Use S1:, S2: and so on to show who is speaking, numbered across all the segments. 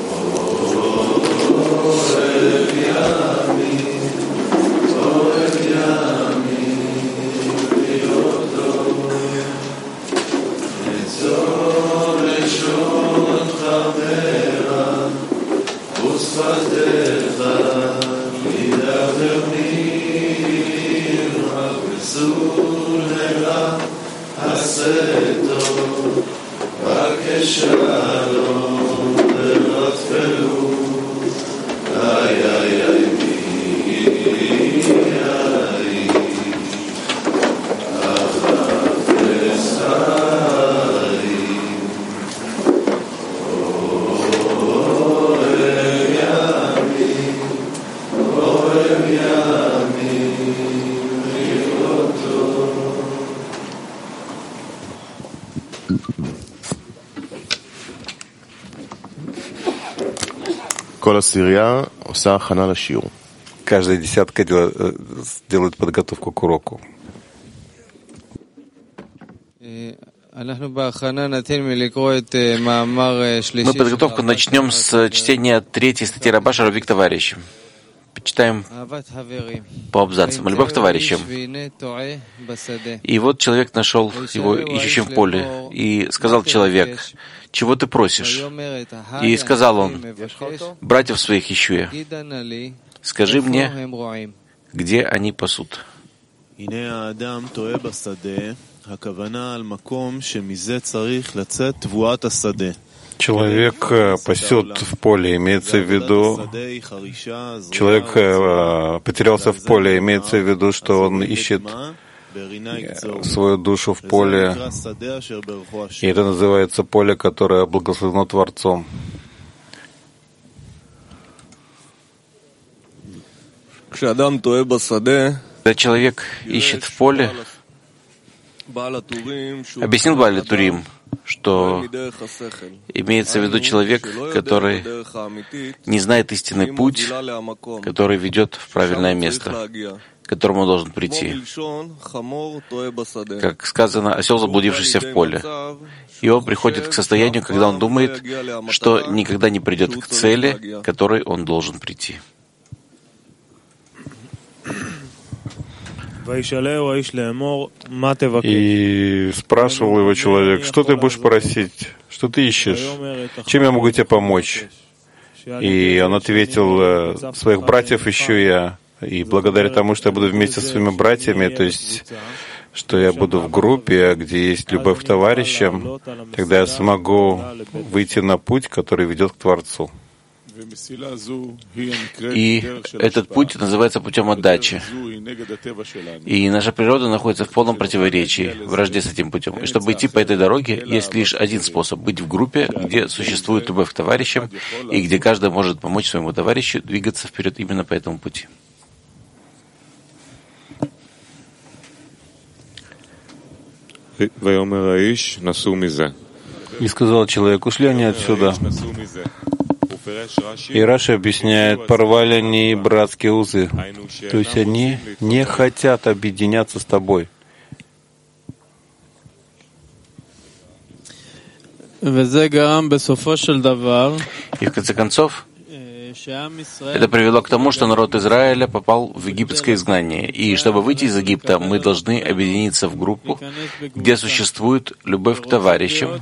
S1: Каждая десятка делает подготовку к уроку.
S2: Мы подготовку начнем с чтения 3 статьи Рабаша «Любви к товарищам». Почитаем по абзацам. «Любовь к товарищам». И вот человек нашел его ищущим в поле. И сказал человек: «Чего ты просишь?» И сказал он: «Братьев своих ищу я. Скажи мне, где они пасут».
S1: Человек пасет в поле, имеется в виду, человек потерялся в поле, имеется в виду, что он ищет свою душу в поле, и это называется поле, которое благословено Творцом.
S2: Когда человек ищет в поле, объяснил Бааль Турим, что имеется в виду человек, который не знает истинный путь, который ведет в правильное место, к которому он должен прийти. Как сказано, осел, заблудившийся в поле. И он приходит к состоянию, когда он думает, что никогда не придет к цели, к которой он должен прийти.
S1: И спрашивал его человек: что ты будешь просить? Что ты ищешь? Чем я могу тебе помочь? И он ответил: своих братьев ищу я. И благодаря тому, что я буду вместе со своими братьями, то есть, что я буду в группе, где есть любовь к товарищам, тогда я смогу выйти на путь, который ведет к Творцу.
S2: И этот путь называется путем отдачи. И наша природа находится в полном противоречии, вражде с этим путем. И чтобы идти по этой дороге, есть лишь один способ — быть в группе, где существует любовь к товарищам, и где каждый может помочь своему товарищу двигаться вперед именно по этому пути.
S1: И сказал человек: ушли они отсюда. И Раши объясняет: порвали они братские узы. То есть они не хотят объединяться с тобой.
S2: И в конце концов, это привело к тому, что народ Израиля попал в египетское изгнание. И чтобы выйти из Египта, мы должны объединиться в группу, где существует любовь к товарищам.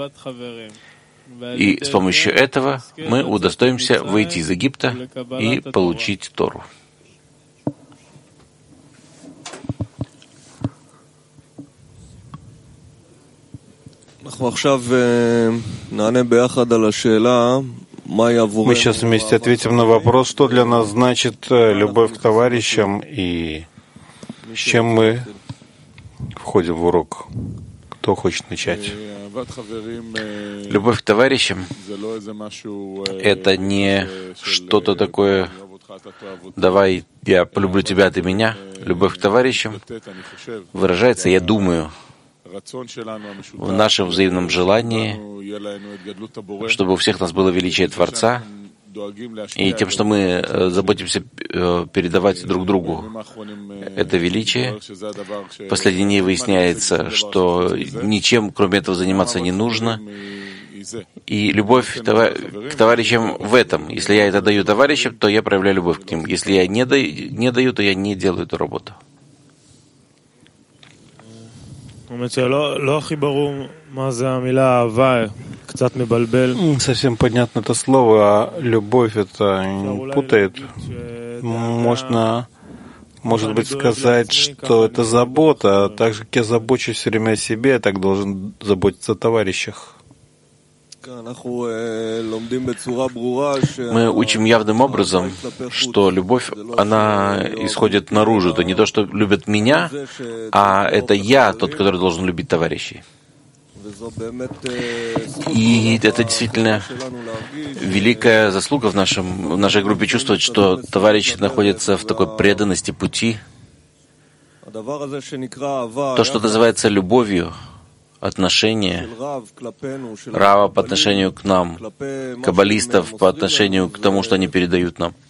S2: И с помощью этого мы удостоимся выйти из Египта и получить Тору.
S1: Мы сейчас вместе ответим на вопрос, что для нас значит любовь к товарищам и с чем мы входим в урок. Кто хочет начать?
S2: Любовь к товарищам — это не что-то такое: «давай, я полюблю тебя, а ты меня». Любовь к товарищам выражается, я думаю, в нашем взаимном желании, чтобы у всех нас было величие Творца, и тем, что мы заботимся передавать друг другу это величие. В последние дни выясняется, что ничем, кроме этого, заниматься не нужно, И любовь к товарищам в этом. Если я это даю товарищам, то я проявляю любовь к ним. Если я не даю, то я не делаю эту работу.
S1: Совсем понятно это слово, а любовь это путает. Может быть, сказать, что это забота, а так же, как я забочусь все время о себе, я так должен заботиться о товарищах.
S2: Мы учим явным образом, что любовь, она исходит наружу. Это не то, что любят меня, а это я тот, который должен любить товарищей. И это действительно великая заслуга в нашей группе чувствовать, что товарищи находятся в такой преданности пути. То, что называется любовью, отношение Рава по отношению к нам, каббалистов по отношению к тому, что они передают нам.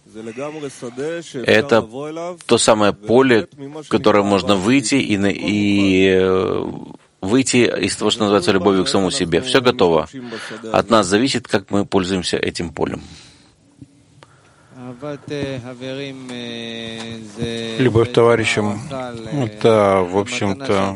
S2: Это то самое поле, в которое можно выйти и выйти из того, что называется любовью к самому себе. Все готово. От нас зависит, как мы пользуемся этим полем.
S1: Любовь к товарищам — это, в общем-то,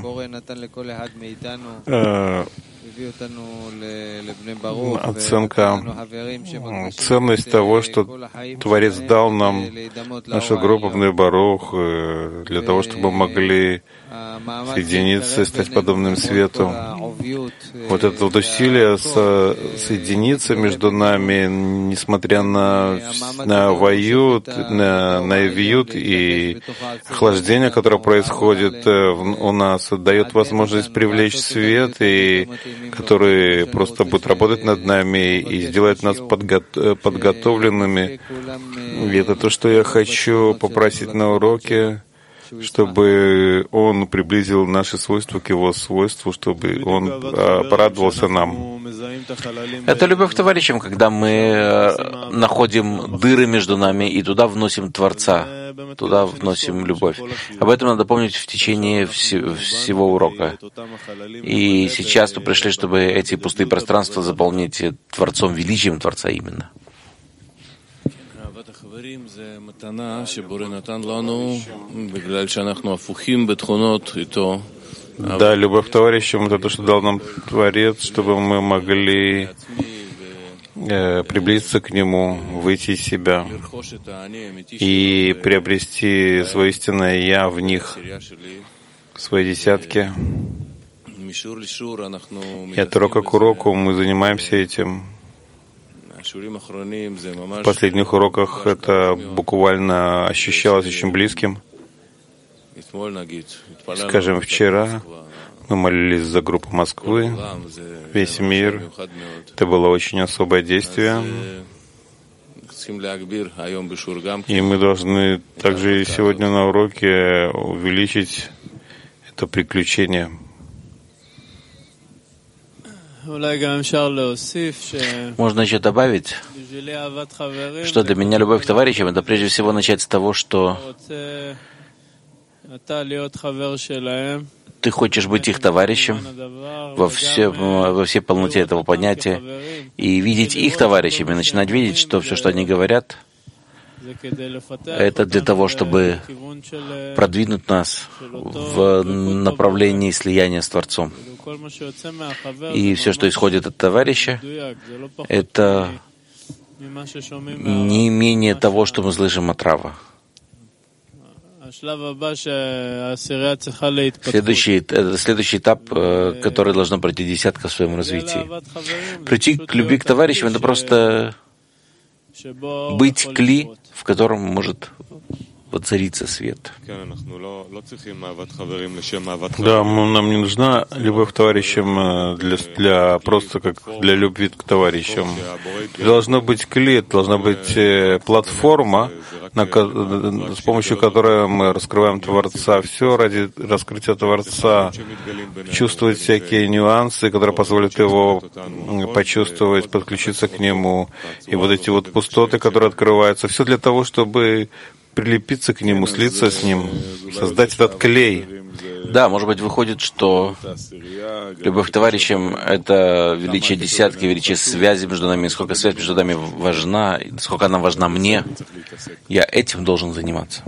S1: оценка, ценность того, что Творец дал нам, нашу группу Бней Барух, для того, чтобы мы могли соединиться и стать подобным свету. Вот это вот усилие соединиться между нами, несмотря на вают, на вьют и охлаждение, которое происходит у нас, дает возможность привлечь свет, и который просто будет работать над нами и сделать нас подготовленными. И это то, что я хочу попросить на уроке, чтобы он приблизил наши свойства к его свойству, чтобы он порадовался нам.
S2: Это любовь к товарищам, когда мы находим дыры между нами и туда вносим Творца, туда вносим любовь. Об этом надо помнить в течение всего урока. И сейчас мы пришли, чтобы эти пустые пространства заполнить Творцом, величием Творца именно.
S1: Да, любовь к товарищам — это то, что дал нам Творец, чтобы мы могли приблизиться к Нему, выйти из себя и приобрести свое истинное «Я» в них, в свои десятки. И от урока к уроку мы занимаемся этим. В последних уроках это буквально ощущалось очень близким. Скажем, вчера мы молились за группу Москвы, весь мир. Это было очень особое действие. И мы должны также и сегодня на уроке увеличить это приключение.
S2: Можно еще добавить, что для меня любовь к товарищам — это прежде всего начать с того, что ты хочешь быть их товарищем во всей полноте этого понятия и видеть их товарищами, начинать видеть, что все, что они говорят, это для того, чтобы продвинуть нас в направлении слияния с Творцом. И все, что исходит от товарища, это не менее того, что мы слышим от Рава. Следующий этап, который должна пройти десятка в своем развитии. Прийти к любви к товарищам — это просто быть кли, в котором может воцариться свет.
S1: Да, нам не нужна любовь к товарищам для просто как для любви к товарищам. Должно быть клей, должна быть платформа, с помощью которой мы раскрываем Творца. Все ради раскрытия Творца. Чувствовать всякие нюансы, которые позволят его почувствовать, подключиться к нему. И вот эти вот пустоты, которые открываются. Все для того, чтобы прилепиться к нему, слиться с ним, создать этот клей.
S2: Да, может быть, выходит, что любовь к товарищам — это величие десятки, величие связи между нами, сколько связь между нами важна, сколько она важна мне. Я этим должен заниматься.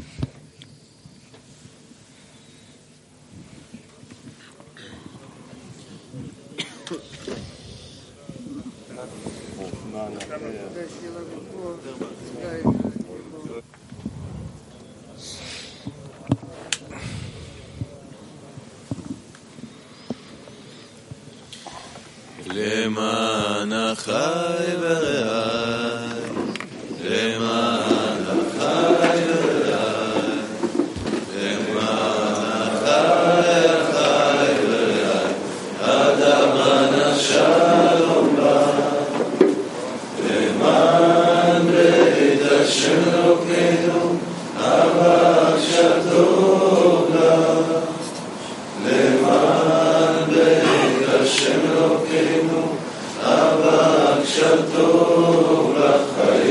S3: למען החי ורעי, למען החי ורעי, למען החי ורעי, אדמה נשלום בה, למען בית השם אלוקינו, הבקשתו לה, למען בית השם אלוקינו, הבקשתו לך,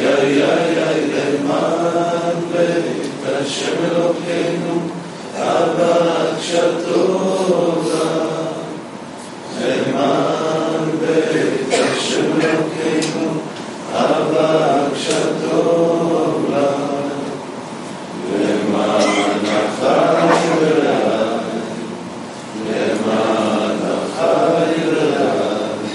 S3: למען בית השם אלוקינו, הבקשתו לך, למען בית השם אלוקינו, הבקשתו לך, למען החי ורעי, למען החי ורעי,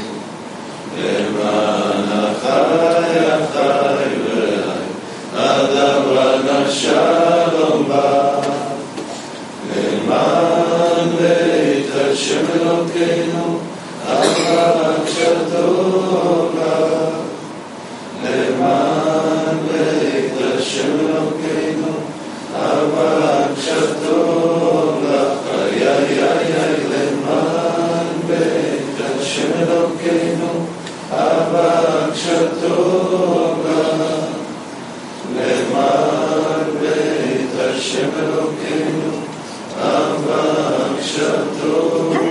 S3: למען החי ורעי, אדמה נשלום בה, למען בית השם אלוקינו, הבקשתו לך, למען בית השם אלוקינו, הבקשתו לך, למען בית השם אלוקינו, הבקשתו לך, למען בית השם אלוקינו, הבקשתו לך.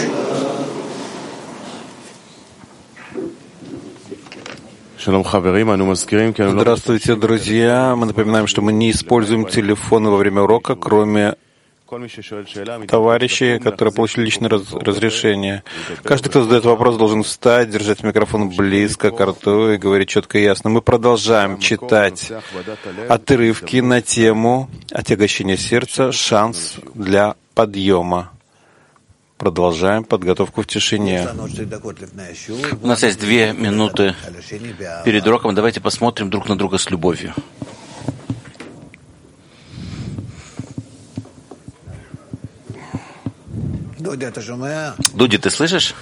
S1: Здравствуйте, друзья. Мы напоминаем, что мы не используем телефоны во время урока, кроме товарищей, которые получили личное разрешение. Каждый, кто задает вопрос, должен встать, держать микрофон близко к рту и говорить четко и ясно. Мы продолжаем читать отрывки на тему отягощения сердца, шанс для подъема. Продолжаем подготовку в тишине.
S2: У нас есть 2 минуты перед уроком. Давайте посмотрим друг на друга с любовью. Дуди, ты слышишь?